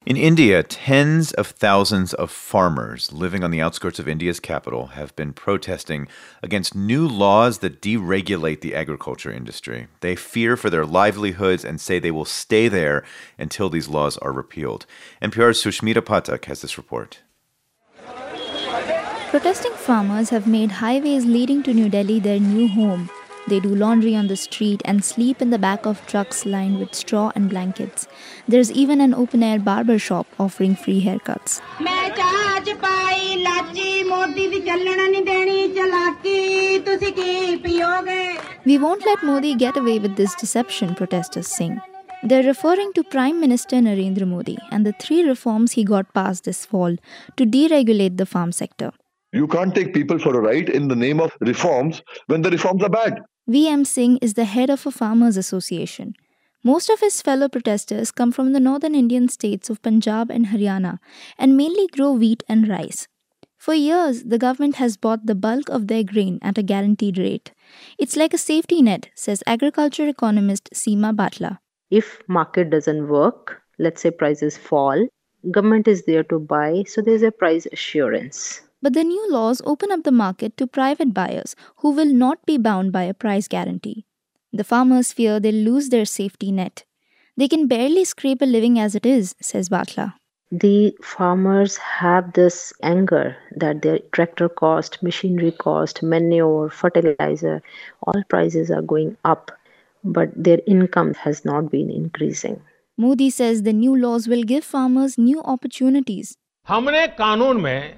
In India, tens of thousands of farmers living on the outskirts of India's capital have been protesting against new laws that deregulate the agriculture industry. They fear for their livelihoods and say they will stay there until these laws are repealed. NPR's Sushmita Pathak has this report. Protesting farmers have made highways leading to New Delhi their new home. They do laundry on the street and sleep in the back of trucks lined with straw and blankets. There's even an open-air barber shop offering free haircuts. We won't let Modi get away with this deception, protesters sing. They're referring to Prime Minister Narendra Modi and the 3 reforms he got passed this fall to deregulate the farm sector. You can't take people for a ride in the name of reforms when the reforms are bad. VM Singh is the head of a farmers' association. Most of his fellow protesters come from the northern Indian states of Punjab and Haryana and mainly grow wheat and rice. For years, the government has bought the bulk of their grain at a guaranteed rate. It's like a safety net, says agriculture economist Seema Batla. If market doesn't work, let's say prices fall, government is there to buy, so there's a price assurance. But the new laws open up the market to private buyers who will not be bound by a price guarantee. The farmers fear they'll lose their safety net. They can barely scrape a living as it is, says Batla. The farmers have this anger that their tractor cost, machinery cost, manure, fertilizer, all prices are going up, but their income has not been increasing. Modi says the new laws will give farmers new opportunities. हमने कानून में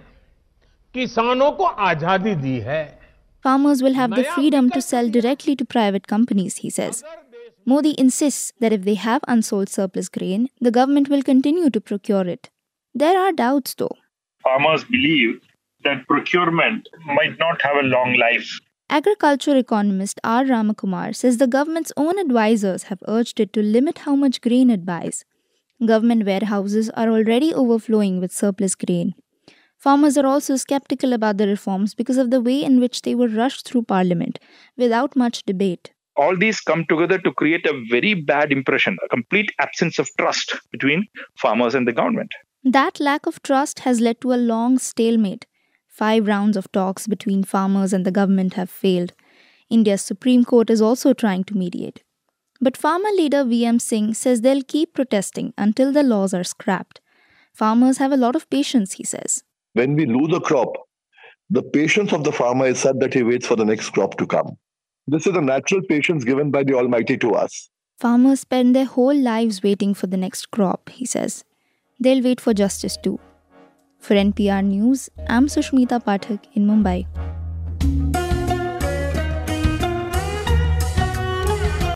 किसानों को आजादी दी है. Farmers will have the freedom to sell directly to private companies, he says. Modi insists that if they have unsold surplus grain, the government will continue to procure it. There are doubts, though. Farmers believe that procurement might not have a long life. Agriculture economist R. Ramakumar says the government's own advisors have urged it to limit how much grain it buys. Government warehouses are already overflowing with surplus grain. Farmers are also skeptical about the reforms because of the way in which they were rushed through parliament, without much debate. All these come together to create a very bad impression, a complete absence of trust between farmers and the government. That lack of trust has led to a long stalemate. 5 rounds of talks between farmers and the government have failed. India's Supreme Court is also trying to mediate. But farmer leader VM Singh says they'll keep protesting until the laws are scrapped. Farmers have a lot of patience, he says. When we lose a crop, the patience of the farmer is such that he waits for the next crop to come. This is a natural patience given by the Almighty to us. Farmers spend their whole lives waiting for the next crop, he says. They'll wait for justice too. For NPR News, I'm Sushmita Pathak in Mumbai.